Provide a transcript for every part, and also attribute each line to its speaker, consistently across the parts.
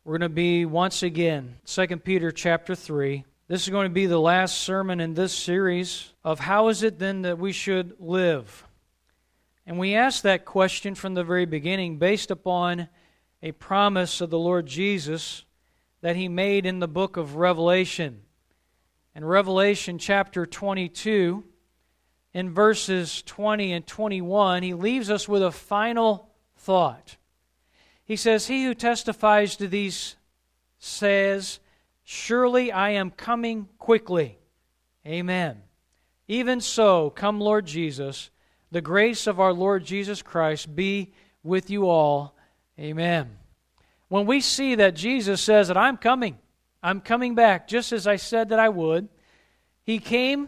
Speaker 1: We're going to be once again, 2 Peter chapter 3. This is going to be the last sermon in this series of how is it then that we should live? And we asked that question from the very beginning based upon a promise of the Lord Jesus that He made in the book of Revelation. In Revelation chapter 22, in verses 20 and 21, He leaves us with a final thought. He says, "He who testifies to these says, surely I am coming quickly. Amen. Even so, come Lord Jesus, the grace of our Lord Jesus Christ be with you all. Amen." When we see that Jesus says that I'm coming back, just as I said that I would, He came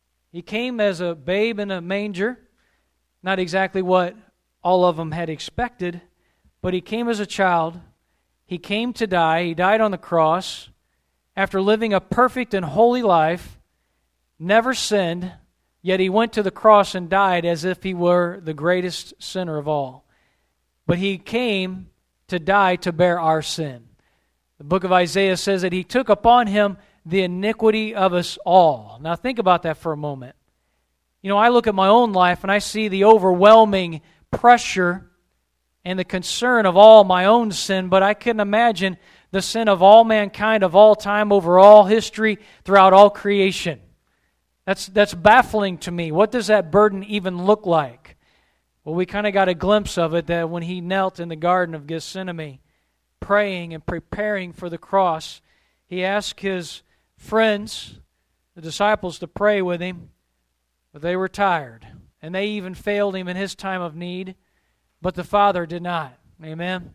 Speaker 1: as a babe in a manger, not exactly what all of them had expected, but He came as a child. He came to die. He died on the cross after living a perfect and holy life, never sinned, yet He went to the cross and died as if He were the greatest sinner of all. But He came to die to bear our sin. The book of Isaiah says that He took upon Him the iniquity of us all. Now think about that for a moment. You know, I look at my own life and I see the overwhelming pressure and the concern of all my own sin, but I couldn't imagine the sin of all mankind of all time over all history throughout all creation. That's baffling to me. What does that burden even look like? Well, we kind of got a glimpse of it that when He knelt in the Garden of Gethsemane, praying and preparing for the cross, He asked His friends, the disciples, to pray with Him, but they were tired, and they even failed Him in His time of need. But the Father did not. Amen?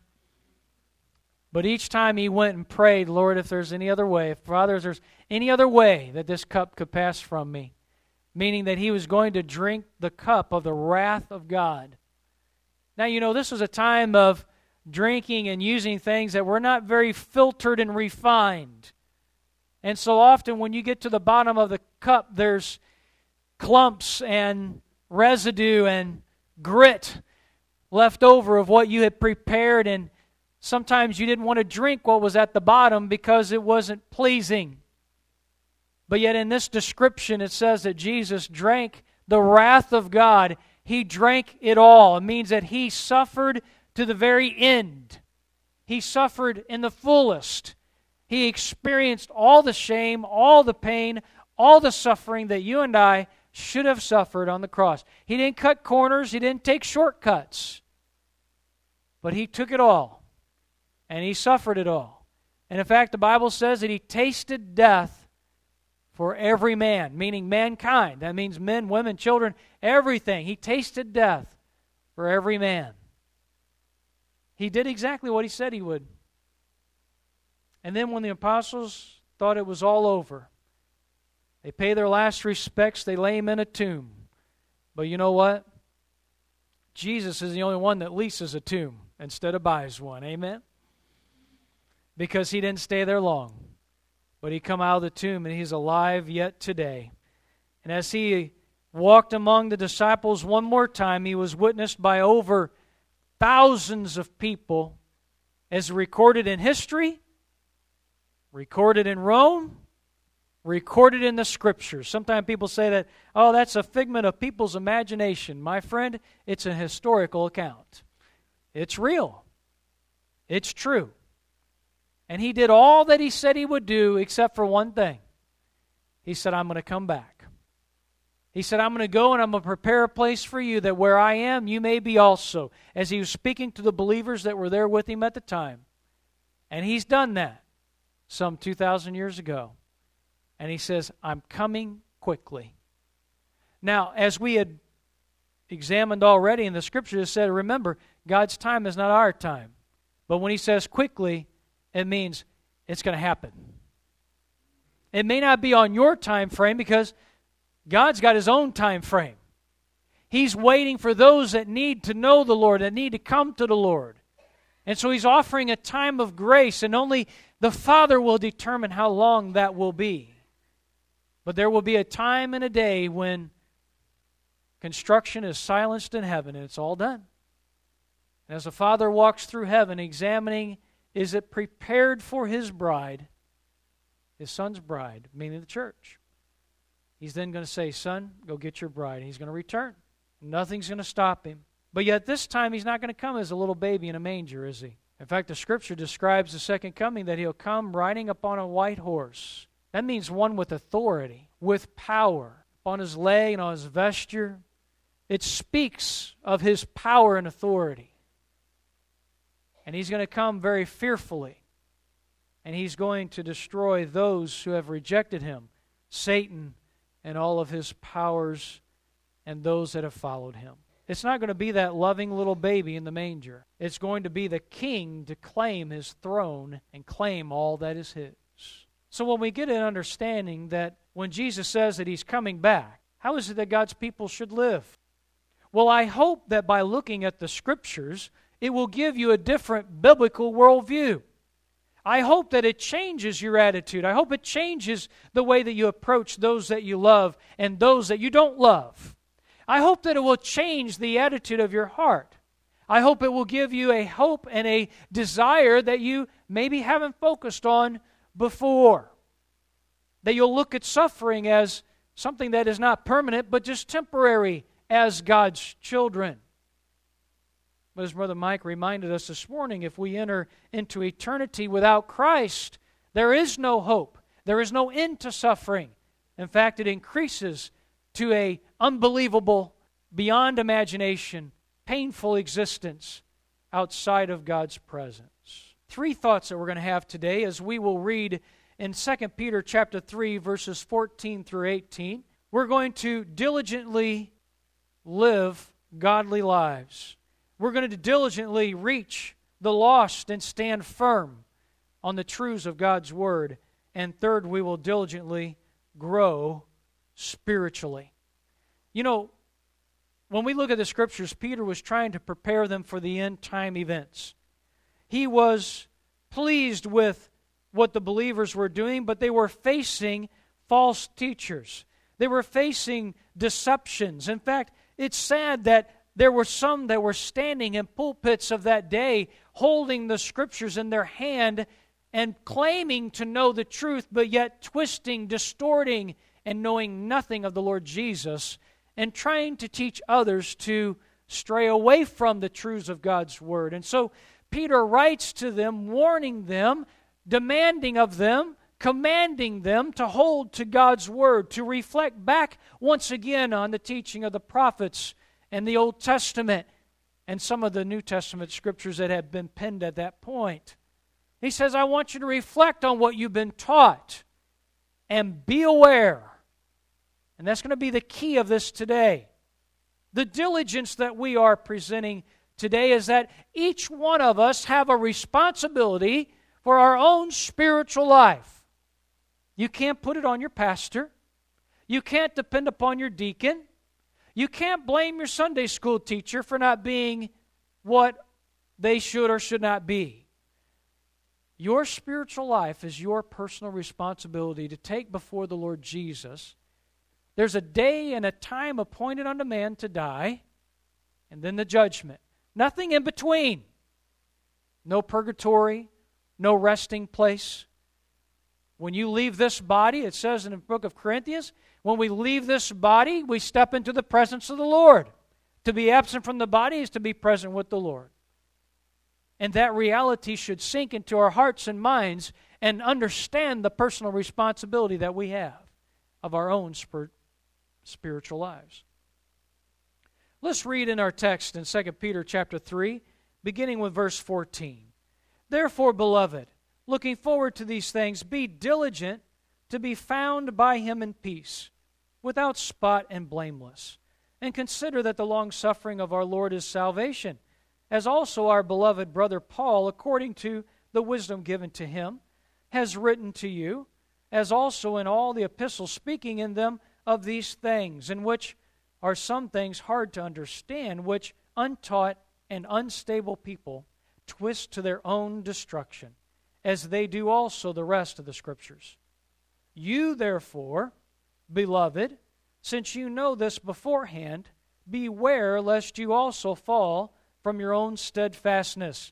Speaker 1: But each time He went and prayed, Lord, if there's any other way, Father, if there's any other way that this cup could pass from me, meaning that He was going to drink the cup of the wrath of God. Now, you know, this was a time of drinking and using things that were not very filtered and refined. And so often when you get to the bottom of the cup, there's clumps and residue and grit left over of what you had prepared, and sometimes you didn't want to drink what was at the bottom because it wasn't pleasing. But yet in this description it says that Jesus drank the wrath of God. He drank it all. It means that He suffered to the very end. He suffered in the fullest. He experienced all the shame, all the pain, all the suffering that you and I should have suffered on the cross. He didn't cut corners. He didn't take shortcuts. But He took it all, and He suffered it all. And in fact, the Bible says that He tasted death for every man, meaning mankind. That means men, women, children, everything. He tasted death for every man. He did exactly what He said He would. And then when the apostles thought it was all over, they pay their last respects, they lay Him in a tomb. But you know what? Jesus is the only one that leases a tomb instead of buys one. Amen? Because He didn't stay there long. But He come out of the tomb and He's alive yet today. And as He walked among the disciples one more time, He was witnessed by over thousands of people, as recorded in history, recorded in Rome, recorded in the Scriptures. Sometimes people say that, oh, that's a figment of people's imagination. My friend, it's a historical account. It's real. It's true. And He did all that He said He would do except for one thing. He said, I'm going to come back. He said, I'm going to go and I'm going to prepare a place for you that where I am, you may be also. As He was speaking to the believers that were there with Him at the time. And He's done that some 2,000 years ago. And He says, I'm coming quickly. Now, as we had examined already in the Scripture, it said, remember, God's time is not our time. But when He says quickly, it means it's going to happen. It may not be on your time frame because God's got His own time frame. He's waiting for those that need to know the Lord, that need to come to the Lord. And so He's offering a time of grace, and only the Father will determine how long that will be. But there will be a time and a day when construction is silenced in heaven and it's all done. And as the Father walks through heaven examining is it prepared for His bride, His Son's bride, meaning the church. He's then going to say, son, go get your bride. And He's going to return. Nothing's going to stop Him. But yet this time He's not going to come as a little baby in a manger, is He? In fact, the Scripture describes the second coming that He'll come riding upon a white horse. That means one with authority, with power. Upon His leg and on His vesture, it speaks of His power and authority. And He's going to come very fearfully. And He's going to destroy those who have rejected Him, Satan and all of his powers and those that have followed him. It's not going to be that loving little baby in the manger. It's going to be the king to claim his throne and claim all that is his. So when we get an understanding that when Jesus says that He's coming back, how is it that God's people should live? Well, I hope that by looking at the Scriptures, it will give you a different biblical worldview. I hope that it changes your attitude. I hope it changes the way that you approach those that you love and those that you don't love. I hope that it will change the attitude of your heart. I hope it will give you a hope and a desire that you maybe haven't focused on before. That you'll look at suffering as something that is not permanent, but just temporary as God's children. But as Brother Mike reminded us this morning, if we enter into eternity without Christ, there is no hope. There is no end to suffering. In fact, it increases to an unbelievable, beyond imagination, painful existence outside of God's presence. 3 thoughts that we're going to have today as we will read in 2 Peter chapter 3, verses 14 through 18. We're going to diligently live godly lives. We're going to diligently reach the lost and stand firm on the truths of God's Word. And third, we will diligently grow spiritually. You know, when we look at the Scriptures, Peter was trying to prepare them for the end-time events. He was pleased with what the believers were doing, but they were facing false teachers. They were facing deceptions. In fact, it's sad that there were some that were standing in pulpits of that day holding the Scriptures in their hand and claiming to know the truth, but yet twisting, distorting, and knowing nothing of the Lord Jesus, and trying to teach others to stray away from the truths of God's Word. And so Peter writes to them, warning them, demanding of them, commanding them to hold to God's Word, to reflect back once again on the teaching of the prophets and the Old Testament and some of the New Testament Scriptures that have been penned at that point. He says, I want you to reflect on what you've been taught and be aware. And that's going to be the key of this today. The diligence that we are presenting today is that each one of us have a responsibility for our own spiritual life. You can't put it on your pastor. You can't depend upon your deacon. You can't blame your Sunday school teacher for not being what they should or should not be. Your spiritual life is your personal responsibility to take before the Lord Jesus. There's a day and a time appointed unto man to die, and then the judgment. Nothing in between. No purgatory, no resting place. When you leave this body, it says in the book of Corinthians, when we leave this body, we step into the presence of the Lord. To be absent from the body is to be present with the Lord. And that reality should sink into our hearts and minds and understand the personal responsibility that we have of our own spiritual lives. Let's read in our text in 2 Peter chapter 3, beginning with verse 14. Therefore, beloved, looking forward to these things, be diligent to be found by Him in peace, without spot and blameless. And consider that the long-suffering of our Lord is salvation, as also our beloved brother Paul, according to the wisdom given to him, has written to you, as also in all the epistles, speaking in them of these things, in which are some things hard to understand, which untaught and unstable people twist to their own destruction, as they do also the rest of the Scriptures. You, therefore, beloved, since you know this beforehand, beware lest you also fall from your own steadfastness,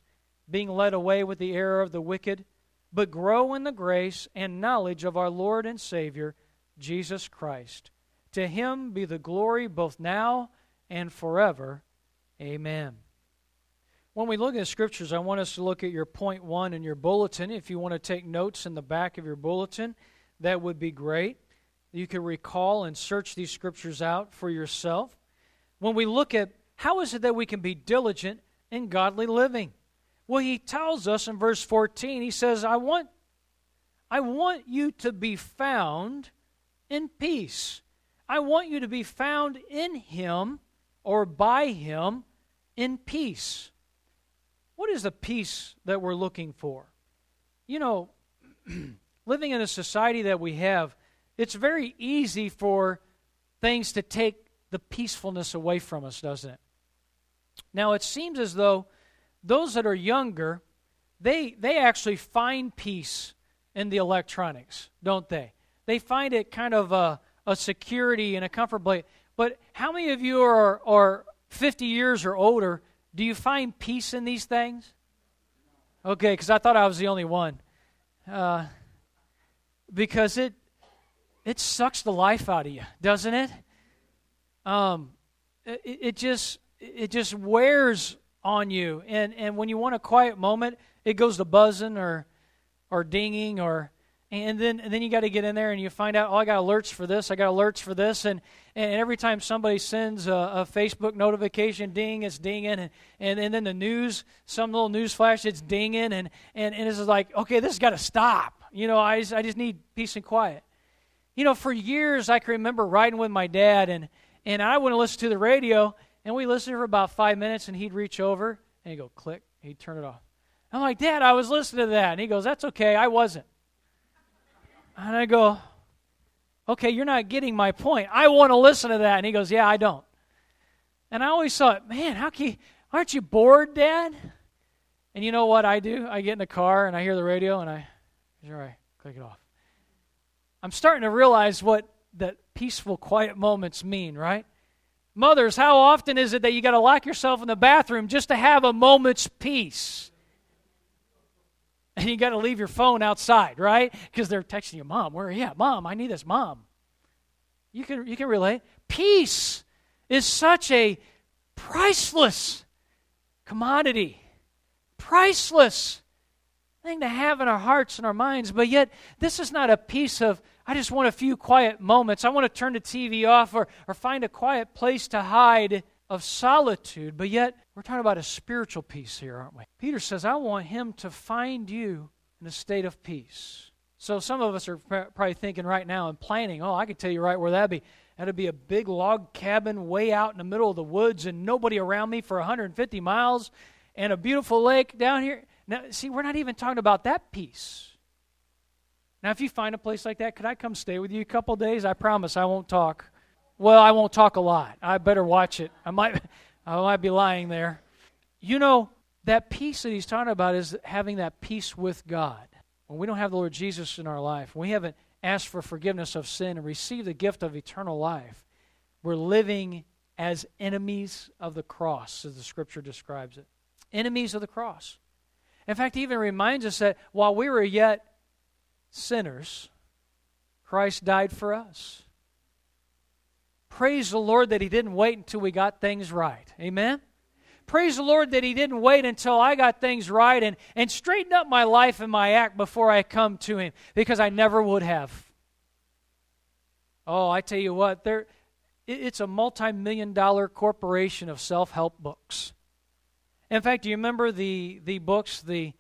Speaker 1: being led away with the error of the wicked, but grow in the grace and knowledge of our Lord and Savior, Jesus Christ. To Him be the glory both now and forever. Amen. When we look at the Scriptures, I want us to look at your point 1 in your bulletin. If you want to take notes in the back of your bulletin, that would be great. You can recall and search these Scriptures out for yourself. When we look at how is it that we can be diligent in godly living? Well, he tells us in verse 14, he says, I want you to be found in peace. I want you to be found in Him or by Him in peace. What is the peace that we're looking for? You know, living in a society that we have, it's very easy for things to take the peacefulness away from us, doesn't it? Now, it seems as though those that are younger, they actually find peace in the electronics, don't they? They find it kind of a security and a comfort. But how many of you are 50 years or older? Do you find peace in these things? Okay, because I thought I was the only one. Because it sucks the life out of you, doesn't it? It just wears on you, and when you want a quiet moment, it goes to buzzing or dinging, and then you got to get in there and you find out, I got alerts for this, and every time somebody sends a Facebook notification, ding, it's dinging, and then the news, some little news flash, it's dinging, and it's like, okay, this has got to stop. You know, I just need peace and quiet. You know, for years I can remember riding with my dad, and I wouldn't listen to the radio. And we listened for about 5 minutes, and he'd reach over, and he'd go, click, he'd turn it off. I'm like, Dad, I was listening to that. And he goes, that's okay, I wasn't. And I go, okay, you're not getting my point. I want to listen to that. And he goes, yeah, I don't. And I always thought, man, aren't you bored, Dad? And you know what I do? I get in the car, and I hear the radio, and all right, click it off. I'm starting to realize what that peaceful, quiet moments mean, right? Mothers, how often is it that you got to lock yourself in the bathroom just to have a moment's peace? And you got to leave your phone outside, right? Because they're texting you, Mom, where are you at? Mom, I need this, Mom. You can relate. Peace is such a priceless commodity, priceless thing to have in our hearts and our minds. But yet, this is not a peace of, I just want a few quiet moments. I want to turn the TV off or find a quiet place to hide of solitude. But yet, we're talking about a spiritual peace here, aren't we? Peter says, I want him to find you in a state of peace. So some of us are probably thinking right now and planning, I can tell you right where that'd be. That'd be a big log cabin way out in the middle of the woods and nobody around me for 150 miles and a beautiful lake down here. Now, see, we're not even talking about that peace. Now, if you find a place like that, could I come stay with you a couple days? I promise I won't talk. Well, I won't talk a lot. I better watch it. I might be lying there. You know, that peace that he's talking about is having that peace with God. When we don't have the Lord Jesus in our life, when we haven't asked for forgiveness of sin and received the gift of eternal life, we're living as enemies of the cross, as the Scripture describes it. Enemies of the cross. In fact, he even reminds us that while we were yet sinners, Christ died for us. Praise the Lord that he didn't wait until we got things right. Amen? Praise the Lord that he didn't wait until I got things right and straightened up my life and my act before I come to him, because I never would have. Oh, I tell you what, it's a multi-million-dollar corporation of self-help books. In fact, do you remember the books, the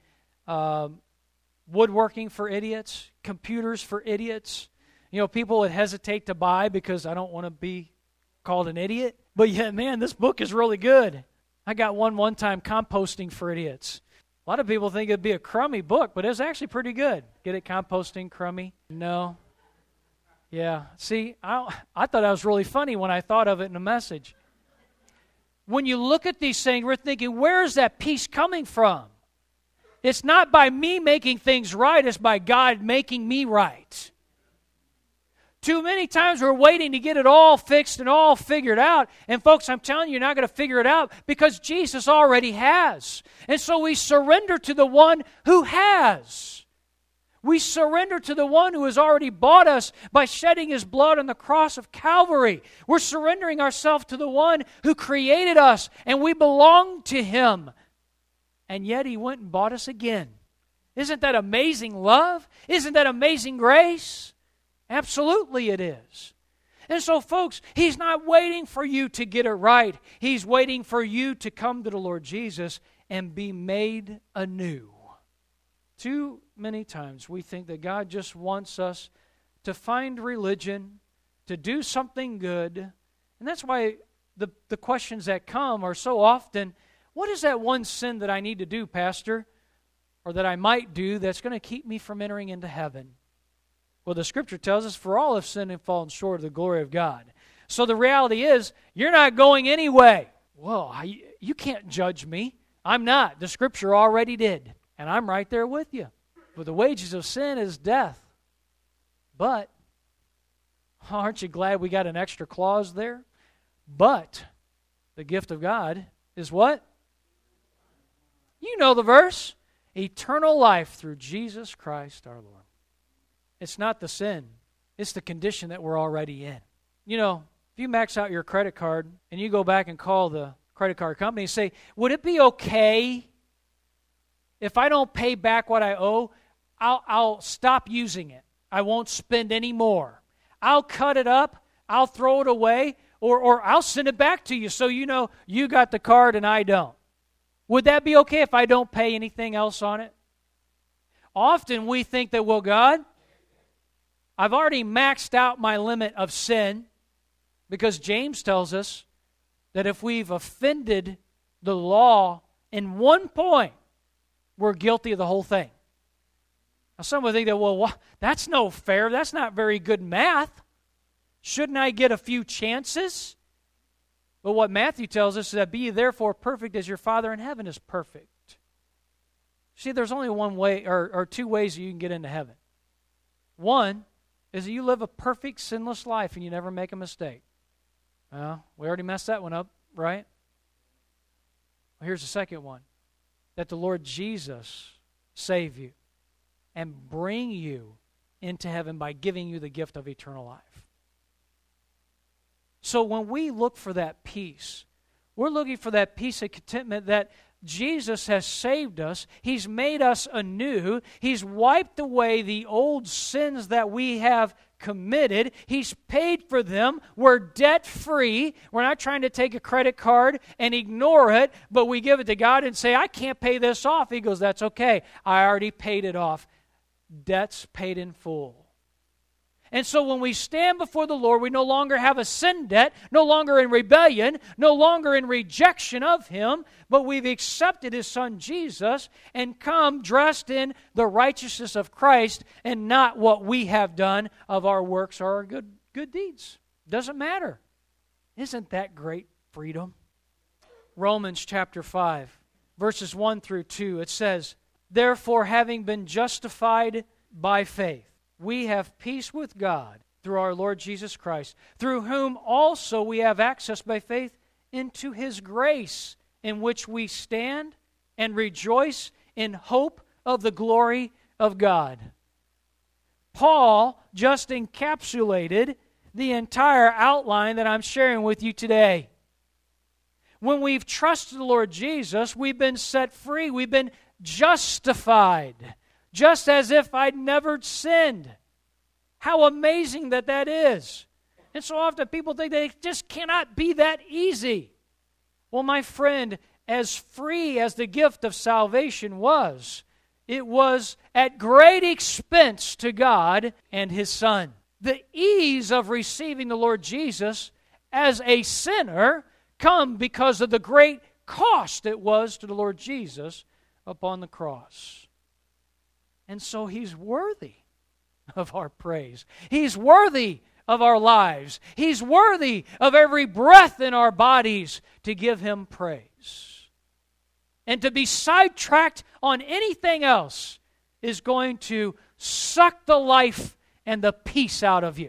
Speaker 1: Woodworking for Idiots, Computers for Idiots? You know, people would hesitate to buy because I don't want to be called an idiot. But yet, man, this book is really good. I got one time, Composting for Idiots. A lot of people think it'd be a crummy book, but it's actually pretty good. Get it, composting, crummy? No. Yeah. See, I thought that was really funny when I thought of it in a message. When you look at these things, we're thinking, where is that peace coming from? It's not by me making things right, it's by God making me right. Too many times we're waiting to get it all fixed and all figured out. And folks, I'm telling you, you're not going to figure it out because Jesus already has. And so we surrender to the one who has. We surrender to the one who has already bought us by shedding His blood on the cross of Calvary. We're surrendering ourselves to the one who created us, and we belong to Him. And yet He went and bought us again. Isn't that amazing love? Isn't that amazing grace? Absolutely it is. And so, folks, He's not waiting for you to get it right. He's waiting for you to come to the Lord Jesus and be made anew. Too many times we think that God just wants us to find religion, to do something good. And that's why the questions that come are so often, what is that one sin that I need to do, Pastor, or that I might do that's going to keep me from entering into heaven? Well, the Scripture tells us, for all have sinned and fallen short of the glory of God. So the reality is, you're not going anyway. Well, you can't judge me. I'm not. The Scripture already did. And I'm right there with you. For the wages of sin is death. But, aren't you glad we got an extra clause there? But, the gift of God is what? You know the verse. Eternal life through Jesus Christ our Lord. It's not the sin. It's the condition that we're already in. You know, if you max out your credit card and you go back and call the credit card company and say, would it be okay if I don't pay back what I owe? I'll stop using it. I won't spend any more. I'll cut it up. I'll throw it away. Or I'll send it back to you so you know you got the card and I don't. Would that be okay if I don't pay anything else on it? Often we think that, well, God, I've already maxed out my limit of sin, because James tells us that if we've offended the law in one point, we're guilty of the whole thing. Now some would think that, well, that's no fair. That's not very good math. Shouldn't I get a few chances? But what Matthew tells us is that be ye therefore perfect as your Father in heaven is perfect. See, there's only one way or two ways that you can get into heaven. One is that you live a perfect, sinless life and you never make a mistake. Well, we already messed that one up, right? Well, here's the second one. That the Lord Jesus save you and bring you into heaven by giving you the gift of eternal life. So when we look for that peace, we're looking for that peace and contentment that Jesus has saved us. He's made us anew. He's wiped away the old sins that we have committed. He's paid for them. We're debt-free. We're not trying to take a credit card and ignore it, but we give it to God and say, I can't pay this off. He goes, that's okay. I already paid it off. Debt's paid in full. And so when we stand before the Lord, we no longer have a sin debt, no longer in rebellion, no longer in rejection of Him, but we've accepted His Son Jesus and come dressed in the righteousness of Christ and not what we have done of our works or our good deeds. Doesn't matter. Isn't that great freedom? Romans chapter 5, verses 1 through 2, it says, therefore, having been justified by faith, we have peace with God through our Lord Jesus Christ, through whom also we have access by faith into His grace, in which we stand and rejoice in hope of the glory of God. Paul just encapsulated the entire outline that I'm sharing with you today. When we've trusted the Lord Jesus, we've been set free. We've been justified, just as if I'd never sinned. How amazing that is. And so often people think that it just cannot be that easy. Well, my friend, as free as the gift of salvation was, it was at great expense to God and His Son. The ease of receiving the Lord Jesus as a sinner come because of the great cost it was to the Lord Jesus upon the cross. And so He's worthy of our praise. He's worthy of our lives. He's worthy of every breath in our bodies to give Him praise. And to be sidetracked on anything else is going to suck the life and the peace out of you.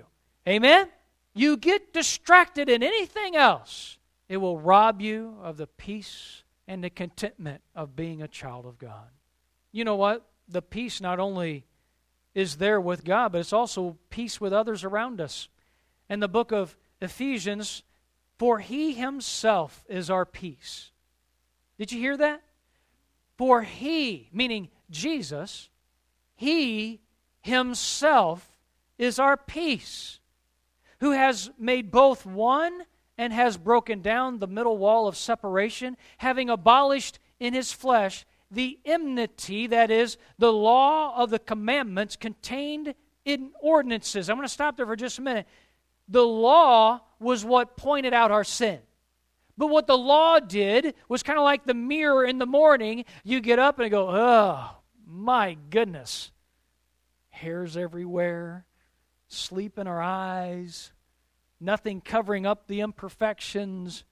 Speaker 1: Amen? You get distracted in anything else, it will rob you of the peace and the contentment of being a child of God. You know what? The peace not only is there with God, but it's also peace with others around us. In the book of Ephesians, for He Himself is our peace. Did you hear that? For He, meaning Jesus, He Himself is our peace, who has made both one and has broken down the middle wall of separation, having abolished in His flesh the enmity, that is, the law of the commandments contained in ordinances. I'm going to stop there for just a minute. The law was what pointed out our sin. But what the law did was kind of like the mirror in the morning. You get up and go, oh, my goodness. Hairs everywhere, sleep in our eyes, nothing covering up the imperfections.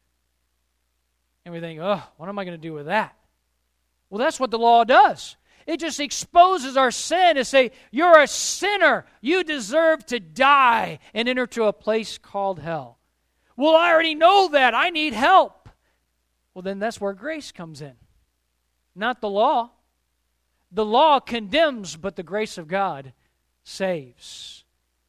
Speaker 1: And we think, oh, what am I going to do with that? Well, that's what the law does. It just exposes our sin and say, you're a sinner. You deserve to die and enter to a place called hell. Well, I already know that. I need help. Well, then that's where grace comes in. Not the law. The law condemns, but the grace of God saves.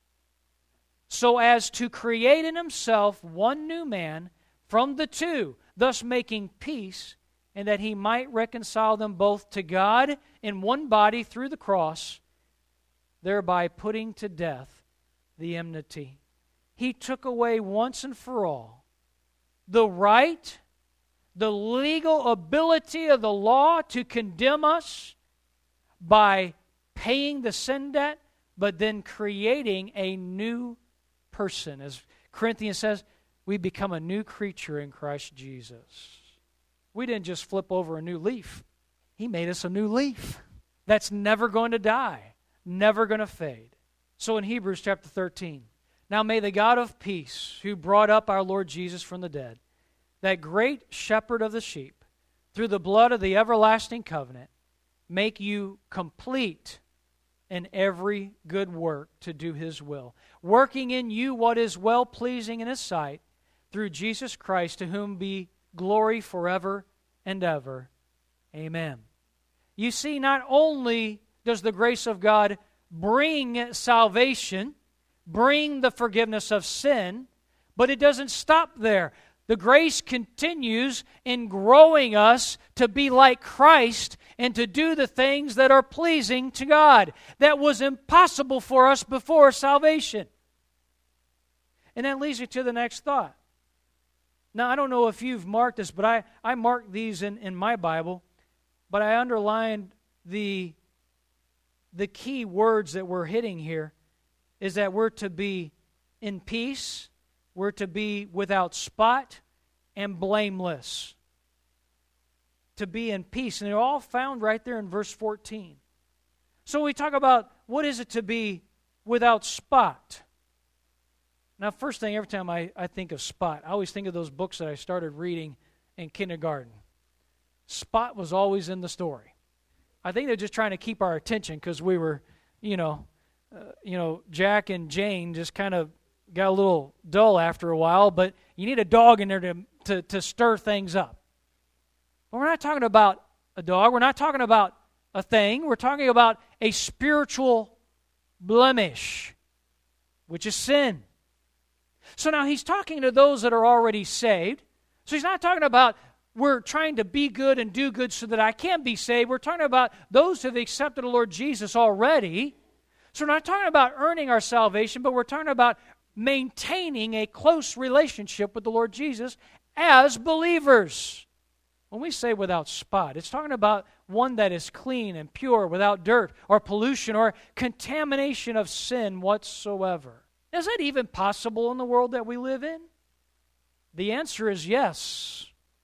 Speaker 1: So as to create in Himself one new man from the two, thus making peace, and that He might reconcile them both to God in one body through the cross, thereby putting to death the enmity. He took away once and for all the right, the legal ability of the law to condemn us by paying the sin debt, but then creating a new person. As Corinthians says, we become a new creature in Christ Jesus. We didn't just flip over a new leaf. He made us a new leaf that's never going to die, never going to fade. So in Hebrews chapter 13, now may the God of peace, who brought up our Lord Jesus from the dead, that great shepherd of the sheep, through the blood of the everlasting covenant, make you complete in every good work to do His will, working in you what is well-pleasing in His sight, through Jesus Christ, to whom be glory forever and ever. Amen. You see, not only does the grace of God bring salvation, bring the forgiveness of sin, but it doesn't stop there. The grace continues in growing us to be like Christ and to do the things that are pleasing to God. That was impossible for us before salvation. And that leads me to the next thought. Now, I don't know if you've marked this, but I marked these in my Bible, but I underlined the key words that we're hitting here is that we're to be in peace, we're to be without spot, and blameless. To be in peace. And they're all found right there in verse 14. So we talk about what is it to be without spot. Now, first thing, every time I think of spot, I always think of those books that I started reading in kindergarten. Spot was always in the story. I think they're just trying to keep our attention because we were, Jack and Jane just kind of got a little dull after a while, but you need a dog in there to stir things up. But we're not talking about a dog. We're not talking about a thing. We're talking about a spiritual blemish, which is sin. So now he's talking to those that are already saved. So he's not talking about we're trying to be good and do good so that I can be saved. We're talking about those who have accepted the Lord Jesus already. So we're not talking about earning our salvation, but we're talking about maintaining a close relationship with the Lord Jesus as believers. When we say without spot, it's talking about one that is clean and pure, without dirt or pollution or contamination of sin whatsoever. Is that even possible in the world that we live in? The answer is yes.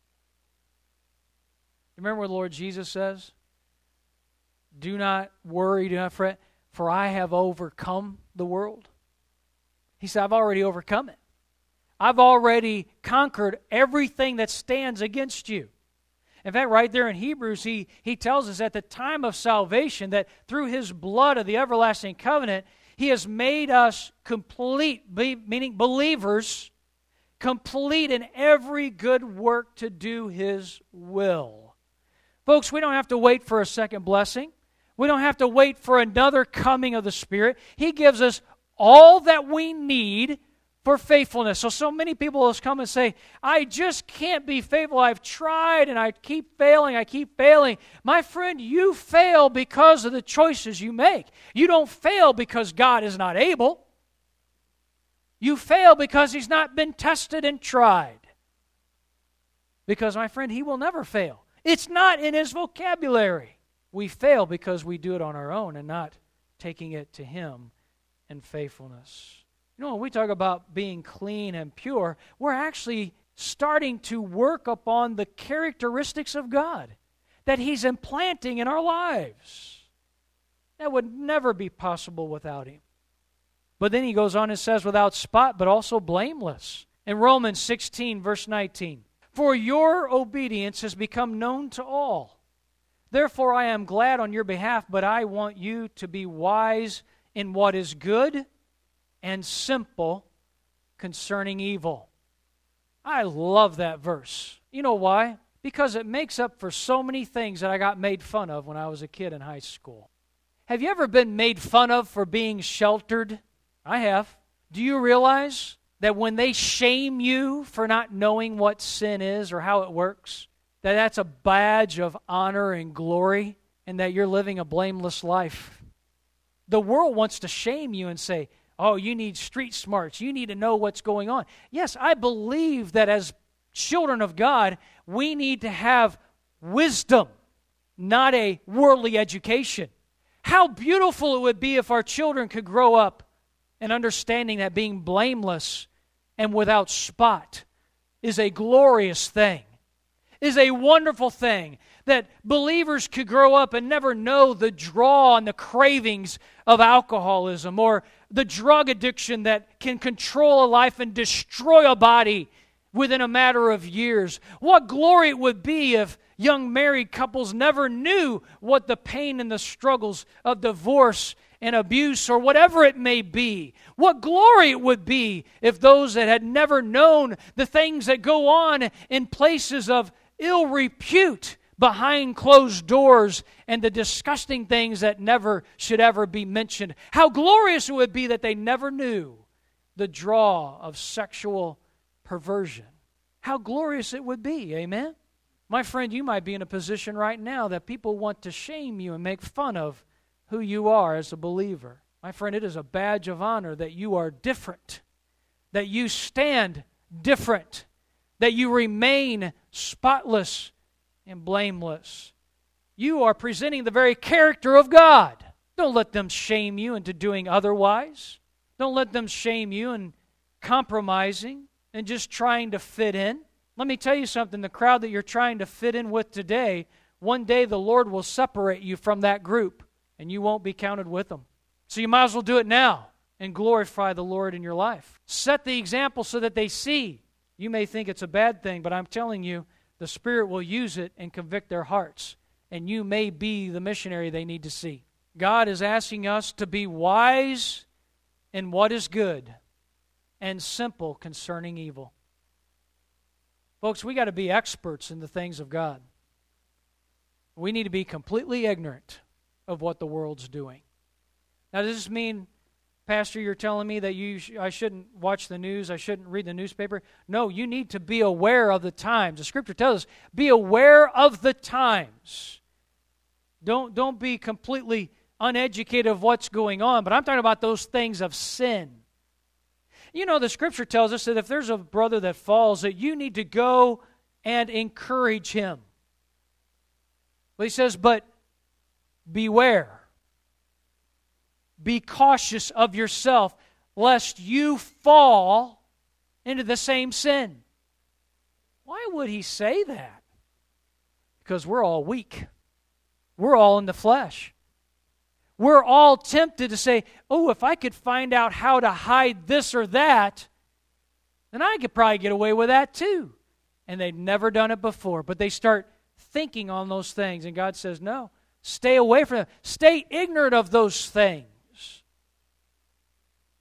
Speaker 1: Remember what the Lord Jesus says? Do not worry, do not fret, for I have overcome the world. He said, I've already overcome it. I've already conquered everything that stands against you. In fact, right there in Hebrews, he tells us at the time of salvation that through His blood of the everlasting covenant, He He has made us complete, meaning believers, complete in every good work to do His will. Folks, we don't have to wait for a second blessing. We don't have to wait for another coming of the Spirit. He gives us all that we need for faithfulness. So many people will come and say, I just can't be faithful. I've tried and I keep failing. My friend, you fail because of the choices you make. You don't fail because God is not able. You fail because He's not been tested and tried. Because, my friend, He will never fail. It's not in His vocabulary. We fail because we do it on our own and not taking it to Him in faithfulness. You know, when we talk about being clean and pure, we're actually starting to work upon the characteristics of God that He's implanting in our lives. That would never be possible without Him. But then He goes on and says, without spot, but also blameless. In Romans 16, verse 19, for your obedience has become known to all. Therefore I am glad on your behalf, but I want you to be wise in what is good and simple concerning evil. I love that verse. You know why? Because it makes up for so many things that I got made fun of when I was a kid in high school. Have you ever been made fun of for being sheltered? I have. Do you realize that when they shame you for not knowing what sin is or how it works, that's a badge of honor and glory and that you're living a blameless life? The world wants to shame you and say, oh, you need street smarts. You need to know what's going on. Yes, I believe that as children of God, we need to have wisdom, not a worldly education. How beautiful it would be if our children could grow up and understanding that being blameless and without spot is a glorious thing, is a wonderful thing, that believers could grow up and never know the draw and the cravings of alcoholism or the drug addiction that can control a life and destroy a body within a matter of years. What glory it would be if young married couples never knew what the pain and the struggles of divorce and abuse or whatever it may be. What glory it would be if those that had never known the things that go on in places of ill repute behind closed doors and the disgusting things that never should ever be mentioned. How glorious it would be that they never knew the draw of sexual perversion. How glorious it would be, amen? My friend, you might be in a position right now that people want to shame you and make fun of who you are as a believer. My friend, it is a badge of honor that you are different, that you stand different, that you remain spotless and blameless. You are presenting the very character of God. Don't let them shame you into doing otherwise. Don't let them shame you in compromising and just trying to fit in. Let me tell you something, the crowd that you're trying to fit in with today, one day the Lord will separate you from that group and you won't be counted with them. So you might as well do it now and glorify the Lord in your life. Set the example so that they see. You may think it's a bad thing, but I'm telling you, the Spirit will use it and convict their hearts. And you may be the missionary they need to see. God is asking us to be wise in what is good and simple concerning evil. Folks, we got to be experts in the things of God. We need to be completely ignorant of what the world's doing. Now, does this mean, Pastor, you're telling me that I shouldn't watch the news, I shouldn't read the newspaper? No, you need to be aware of the times. The Scripture tells us, be aware of the times. Don't be completely uneducated of what's going on, but I'm talking about those things of sin. You know, the Scripture tells us that if there's a brother that falls, that you need to go and encourage him. But he says, but beware. Be cautious of yourself, lest you fall into the same sin. Why would he say that? Because we're all weak. We're all in the flesh. We're all tempted to say, oh, if I could find out how to hide this or that, then I could probably get away with that too. And they've never done it before. But they start thinking on those things. And God says, no, stay away from them. Stay ignorant of those things.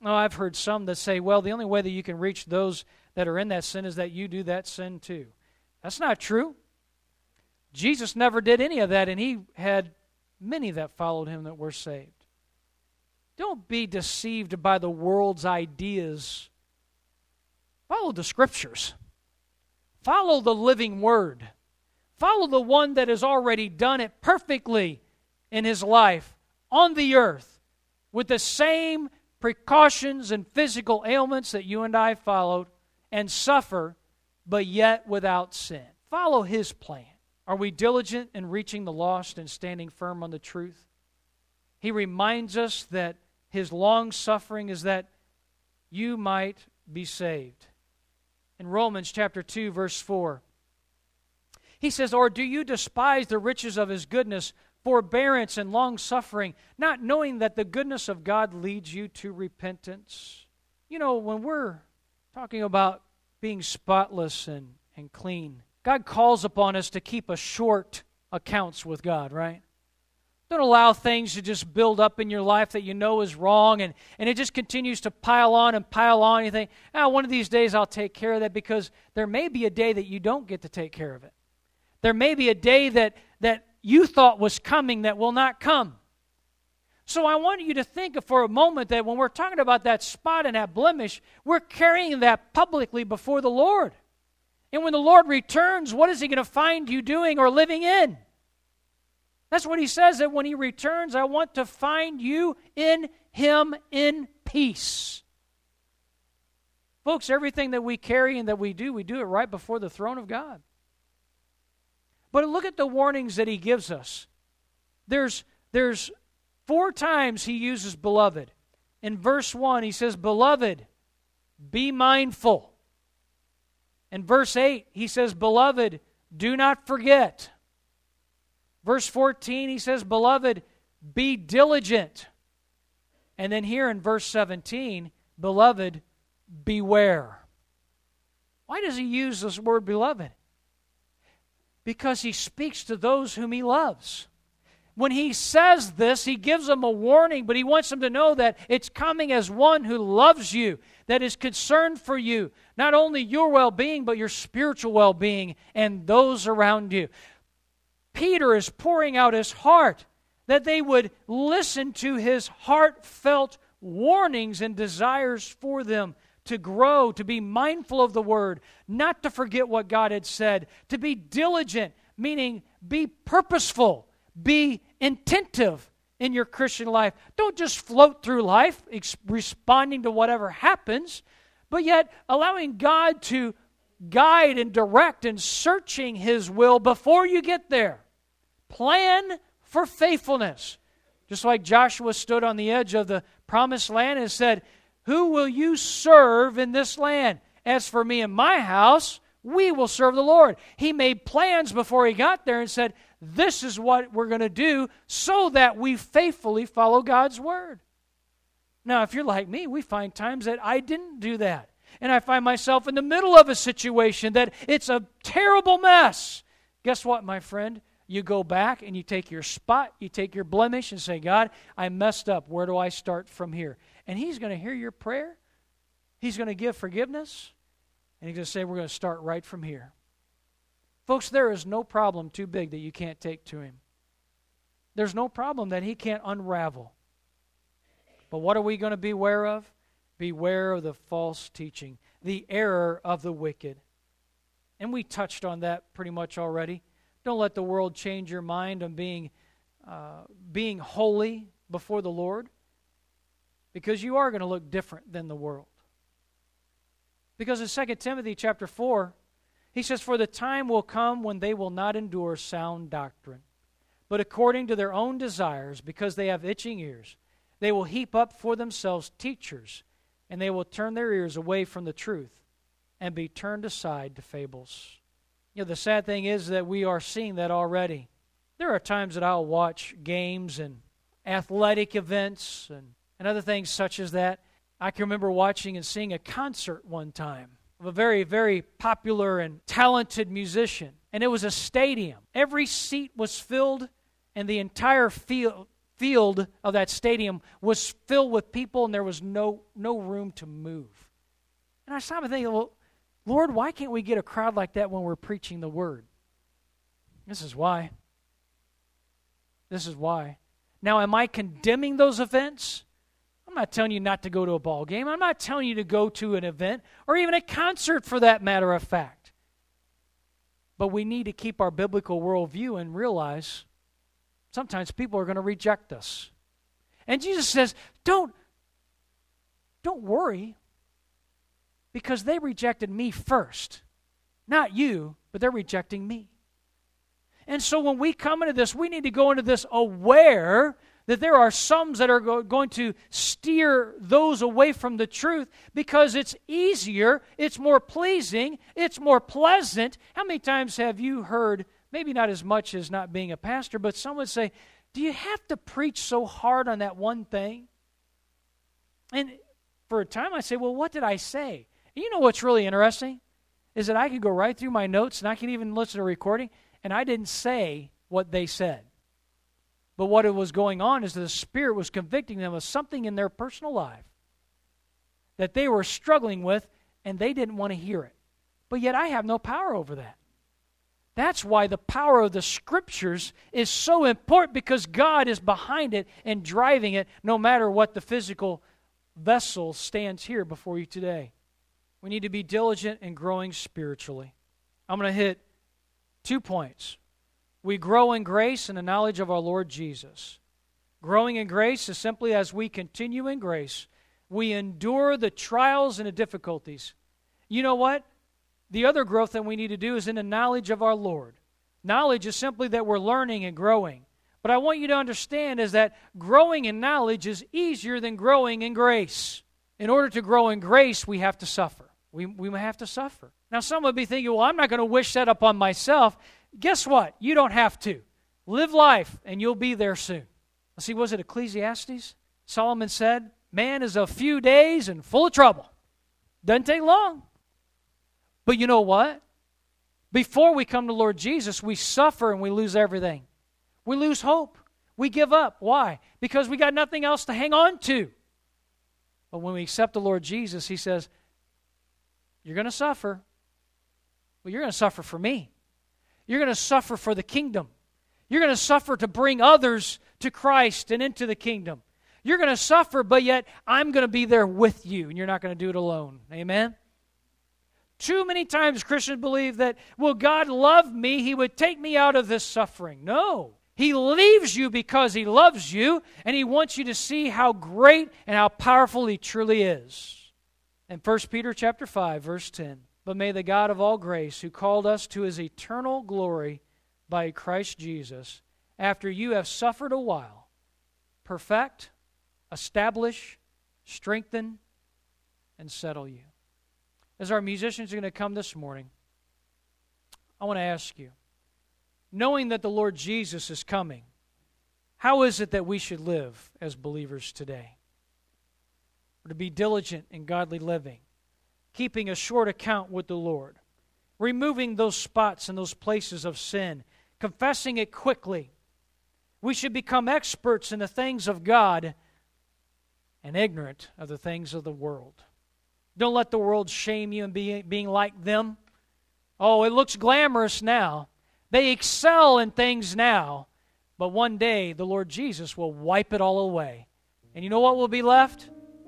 Speaker 1: Oh, I've heard some that say, well, the only way that you can reach those that are in that sin is that you do that sin too. That's not true. Jesus never did any of that, and he had many that followed him that were saved. Don't be deceived by the world's ideas. Follow the Scriptures. Follow the living Word. Follow the one that has already done it perfectly in his life on the earth with the same precautions and physical ailments that you and I followed and suffer, but yet without sin. Follow his plan. Are we diligent in reaching the lost and standing firm on the truth? He reminds us that his long suffering is that you might be saved. In Romans chapter 2, verse 4, he says, or do you despise the riches of his goodness, forbearance and long-suffering, not knowing that the goodness of God leads you to repentance? You know, when we're talking about being spotless and clean, God calls upon us to keep a short accounts with God, right? Don't allow things to just build up in your life that you know is wrong, and it just continues to pile on and pile on. You think, one of these days I'll take care of that, because there may be a day that you don't get to take care of it. There may be a day that you thought was coming that will not come. So I want you to think for a moment that when we're talking about that spot and that blemish, we're carrying that publicly before the Lord. And when the Lord returns, what is he going to find you doing or living in? That's what he says, that when he returns, I want to find you in him in peace. Folks, everything that we carry and that we do it right before the throne of God. But look at the warnings that he gives us. There's 4 times he uses beloved. In verse 1, he says, beloved, be mindful. In verse 8, he says, beloved, do not forget. Verse 14, he says, beloved, be diligent. And then here in verse 17, beloved, beware. Why does he use this word beloved? Because he speaks to those whom he loves. When he says this, he gives them a warning, but he wants them to know that it's coming as one who loves you, that is concerned for you, not only your well-being, but your spiritual well-being and those around you. Peter is pouring out his heart that they would listen to his heartfelt warnings and desires for them to grow, to be mindful of the Word, not to forget what God had said, to be diligent, meaning be purposeful, be attentive in your Christian life. Don't just float through life responding to whatever happens, but yet allowing God to guide and direct and searching his will before you get there. Plan for faithfulness. Just like Joshua stood on the edge of the promised land and said, who will you serve in this land? As for me and my house, we will serve the Lord. He made plans before he got there and said, this is what we're going to do so that we faithfully follow God's word. Now, if you're like me, we find times that I didn't do that. And I find myself in the middle of a situation that it's a terrible mess. Guess what, my friend? You go back and you take your spot, you take your blemish and say, God, I messed up. Where do I start from here? And he's going to hear your prayer. He's going to give forgiveness. And he's going to say, we're going to start right from here. Folks, there is no problem too big that you can't take to him. There's no problem that he can't unravel. But what are we going to beware of? Beware of the false teaching, the error of the wicked. And we touched on that pretty much already. Don't let the world change your mind on being holy before the Lord, because you are going to look different than the world. Because in 2 Timothy chapter 4, he says, for the time will come when they will not endure sound doctrine, but according to their own desires, because they have itching ears, they will heap up for themselves teachers, and they will turn their ears away from the truth and be turned aside to fables. You know, the sad thing is that we are seeing that already. There are times that I'll watch games and athletic events and other things such as that. I can remember watching and seeing a concert one time of a very, very popular and talented musician. And it was a stadium. Every seat was filled, and the entire field field of that stadium was filled with people and there was no room to move. And I started thinking, well, Lord, why can't we get a crowd like that when we're preaching the Word? This is why. This is why. Now, am I condemning those events? I'm not telling you not to go to a ball game. I'm not telling you to go to an event or even a concert for that matter of fact. But we need to keep our biblical worldview and realize sometimes people are going to reject us. And Jesus says, don't worry, because they rejected me first. Not you, but they're rejecting me. And so when we come into this, we need to go into this aware that there are some that are going to steer those away from the truth because it's easier, it's more pleasing, it's more pleasant. How many times have you heard, maybe not as much as not being a pastor, but someone say, do you have to preach so hard on that one thing? And for a time I say, well, what did I say? And you know what's really interesting? Is that I can go right through my notes and I can even listen to a recording, and I didn't say what they said. But what it was going on is that the Spirit was convicting them of something in their personal life that they were struggling with, and they didn't want to hear it. But yet I have no power over that. That's why the power of the Scriptures is so important, because God is behind it and driving it no matter what the physical vessel stands here before you today. We need to be diligent in growing spiritually. I'm going to hit 2 points. We grow in grace and the knowledge of our Lord Jesus. Growing in grace is simply as we continue in grace, we endure the trials and the difficulties. You know what? The other growth that we need to do is in the knowledge of our Lord. Knowledge is simply that we're learning and growing. But I want you to understand is that growing in knowledge is easier than growing in grace. In order to grow in grace, we have to suffer. We have to suffer. Now, some would be thinking, well, I'm not going to wish that upon myself. Guess what? You don't have to. Live life, and you'll be there soon. See, was it Ecclesiastes? Solomon said, man is a few days and full of trouble. Doesn't take long. But you know what? Before we come to Lord Jesus, we suffer and we lose everything. We lose hope. We give up. Why? Because we got nothing else to hang on to. But when we accept the Lord Jesus, He says, you're going to suffer. Well, you're going to suffer for me. You're going to suffer for the kingdom. You're going to suffer to bring others to Christ and into the kingdom. You're going to suffer, but yet I'm going to be there with you, and you're not going to do it alone. Amen? Too many times Christians believe that, well, God loved me, He would take me out of this suffering. No. He leaves you because He loves you, and He wants you to see how great and how powerful He truly is. In 1 Peter chapter 5, verse 10, but may the God of all grace, who called us to His eternal glory by Christ Jesus, after you have suffered a while, perfect, establish, strengthen, and settle you. As our musicians are going to come this morning, I want to ask you, knowing that the Lord Jesus is coming, how is it that we should live as believers today? Or to be diligent in godly living, keeping a short account with the Lord, removing those spots and those places of sin, confessing it quickly. We should become experts in the things of God and ignorant of the things of the world. Don't let the world shame you in being like them. Oh, it looks glamorous now. They excel in things now, but one day the Lord Jesus will wipe it all away. And you know what will be left?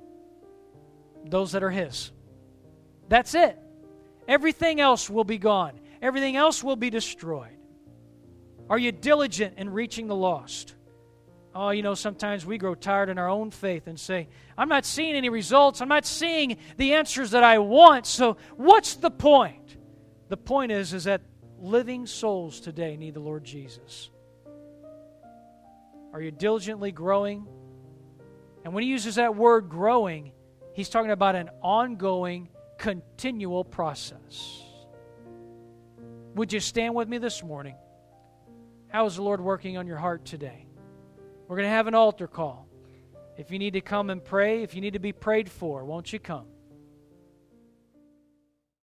Speaker 1: Those that are His. That's it. Everything else will be gone. Everything else will be destroyed. Are you diligent in reaching the lost? Oh, you know, sometimes we grow tired in our own faith and say, I'm not seeing any results. I'm not seeing the answers that I want. So what's the point? The point is that living souls today need the Lord Jesus. Are you diligently growing? And when He uses that word growing, He's talking about an ongoing, continual process. Would you stand with me this morning? How is the Lord working on your heart today? We're going to have an altar call. If you need to come and pray, if you need to be prayed for, won't you come?